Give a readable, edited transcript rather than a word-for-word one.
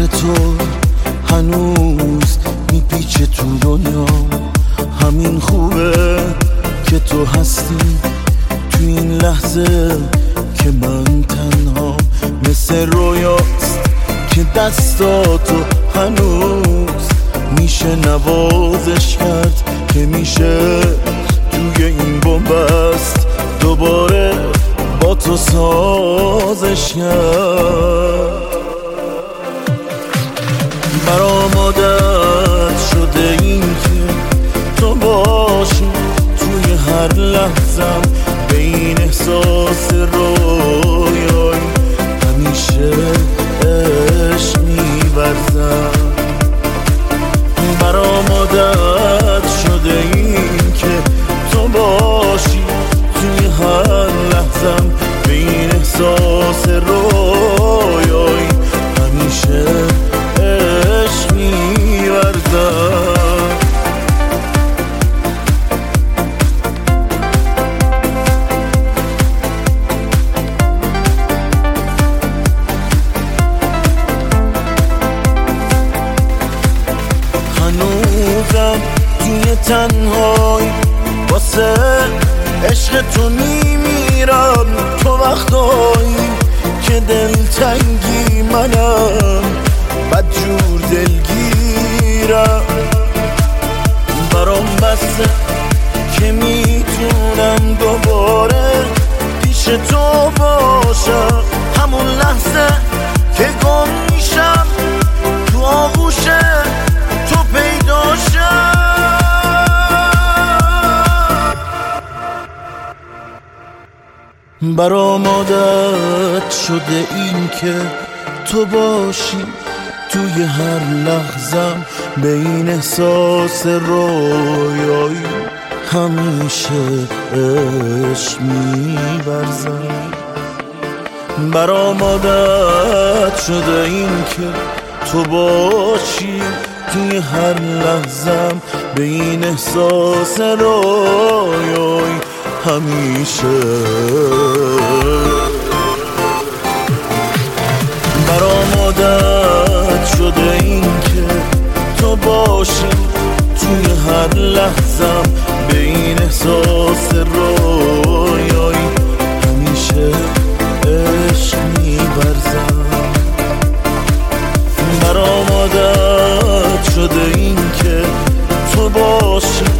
فکر تو هنوز میپیچه تو دنیا. همین خوبه که تو هستی تو این لحظه که من تنها، مثل رویاست که دستاتو هنوز میشه نوازش کرد، که میشه توی این بنبست دوباره با تو سازش کرد. برام عادت شده این که تو باشی توی هر لحظم، به این احساس رویایی همیشه عشق می‌ورزم. برام عادت شده این که تو باشی توی هر لحظم، به این احساس رویایی همیشه عشق می‌ورزم. هنوزم توی تنهایی واسه عشق تو میمیرم. تو وقتایی که دلتنگی منم بدجور دلگیرم. برام بسته که میتونم دوباره پیش تو باشم، همون لحظه که گم میشم تو آغوش تو پیدا شم. برام عادت شده این که تو باشی توی هر لحظم، به این احساس رویایی همیشه عشق می‌ورزم. برام عادت شده این که تو باشی توی هر لحظم، به این احساس رویایی همیشه. برام عادت شده این که تو باشی توی هر لحظم، به این احساس رویایی همیشه عشق می‌ورزم. برام عادت شده این که تو باشی